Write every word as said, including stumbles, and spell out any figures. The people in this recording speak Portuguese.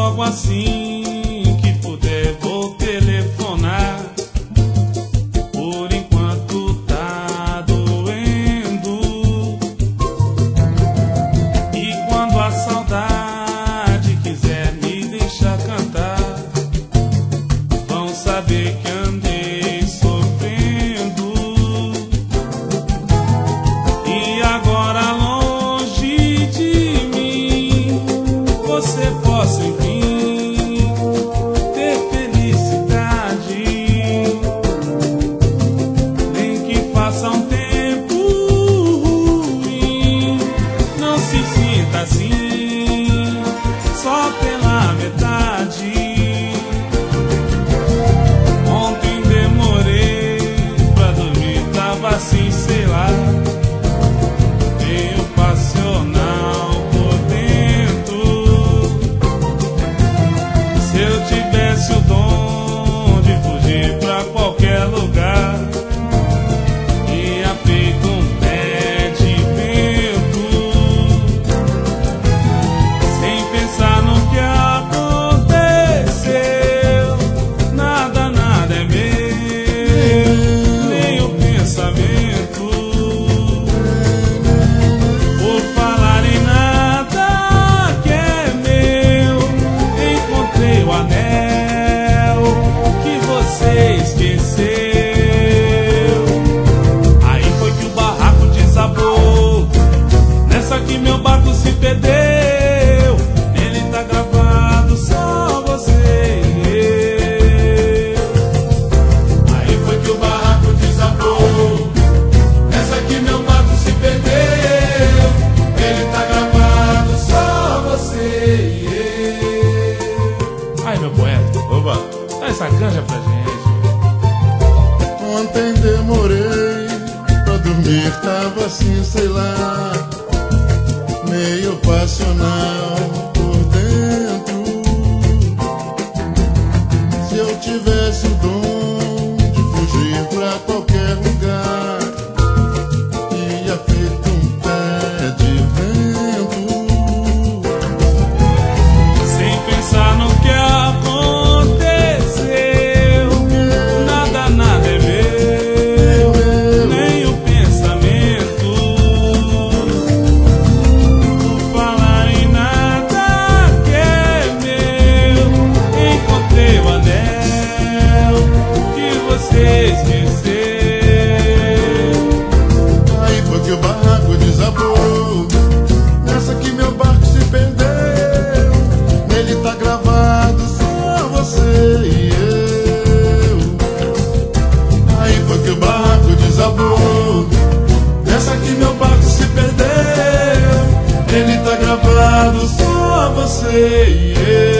logo assim que puder vou telefonar. Por enquanto tá doendo. E quando a saudade quiser me deixar cantar, vão saber que andei sofrendo. E agora longe de mim, você possa enfim ter felicidade. Nem que faça um tempo ruim, não se sinta assim só pela metade. Ontem demorei pra dormir, tava assim, sei lá, meio passional por dentro. Se eu tivesse o dom de fugir pra qualquer lugar, ia feito um pé de vento, sem pensar no que aconteceu. Nada, nada é meu, nem o pensamento. Por falar em nada que é meu, encontrei o anel que você esqueceu. Aí foi que o barraco desabou, nessa que meu barco se perdeu. Ele tá gravado só você e eu. Aí foi que o barraco desabou, nessa que meu barco se perdeu. Ele tá gravado só você e eu. Ai, meu poeta, Oba! dá essa canja pra gente. Ontem demorei pra dormir, tava assim, sei lá, meio passional por dentro. Se eu tivesse o dom de fugir pra qualquer lugar, ia feito um pé de vento, Sem pensar no que aconteceu. Nada, nada é meu, nem o pensamento. Por falar em nada que é meu, encontrei o anel que você esqueceu. Aí foi que o barraco desabou, nessa que meu barco se perdeu. Nele tá gravado só você e eu. Aí foi que o barraco desabou, nessa que meu barco se perdeu. Nele tá gravado só você e eu.